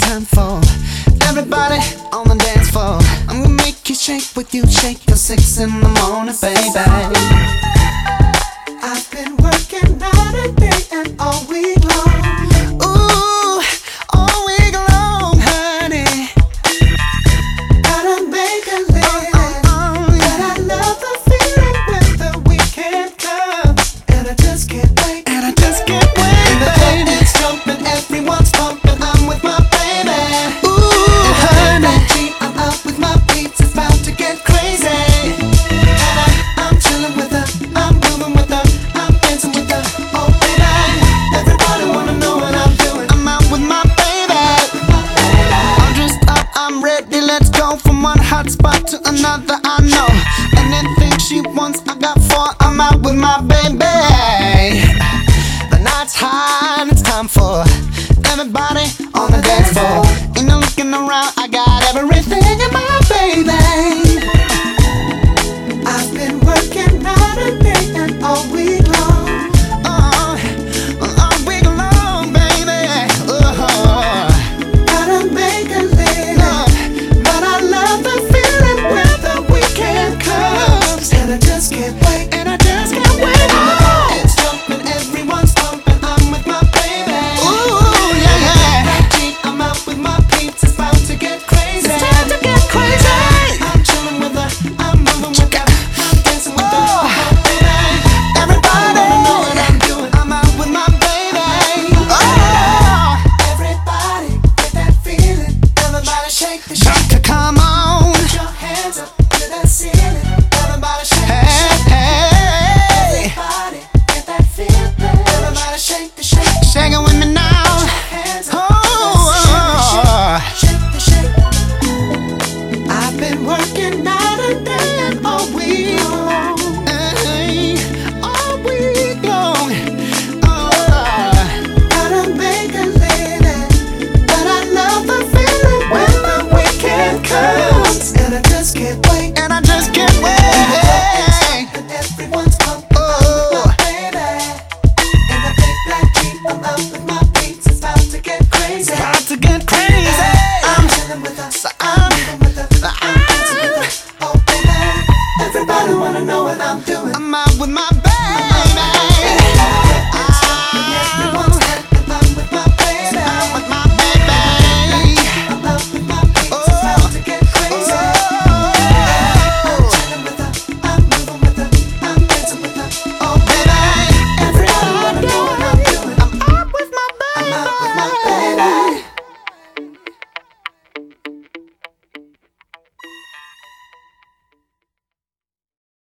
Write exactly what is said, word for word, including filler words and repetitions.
time for everybody on the dance floor. I'm gonna make you shake with you, shake till six in the morning, baby. I've been working night and day and all week long. Ooh, all week long, honey. Gotta make a living, oh, oh, oh, yeah. But I love the feeling when the weekend comes, and I just can't wait, and I just can't wait. And the band is jumping, everyone's pumping. I'm with my baby. Ooh, honey, I'm out with my beats, it's about to get crazy. And I, I'm chilling with her, I'm moving with her, I'm dancing with her. Oh baby, everybody wanna know what I'm doing. I'm out with my baby. I'm dressed up, I'm ready, let's go from one hot spot to another. I know anything she wants, I got four. I'm out with my baby. The night's high and it's time for everybody on the dance floor. Ain't no looking around, I got everything in my baby. I've been working night and day and all week long. Oh, all week long, baby. Oh, gotta make a living, but I love the feeling when the weekend comes, and I just can't wait, and I just can't wait. It's jumping, everyone's pumping. I'm with my baby. Ooh, yeah, yeah. I'm out with my peeps. It's about to get crazy. It's time to get crazy. I'm chilling with her. I'm moving with her. I'm dancing with her. Oh, baby. Everybody wanna know what I'm doing. I'm out with my baby. Oh, everybody get that feeling. Everybody shake the shake. Come on. Put your hands up to the ceiling. Everybody shake the shake. Hey, everybody get that feeling. Everybody shake the shake. Shake it with me now. Hands up. Oh, shake the shake. I've been working night and day and all week long. Hey, all week long. Oh, gotta make a living, but I love the feeling when the weekend comes, and I just can't wait, and I just can't wait. And everyone's pumping. Oh, baby. And the big black Jeep, I'm out with my beats. It's about to get crazy. About to get crazy. I'm chilling with her. So I'm moving with her. I'm dancing with her. Oh baby, everybody wanna know what I'm doing. I'm out with my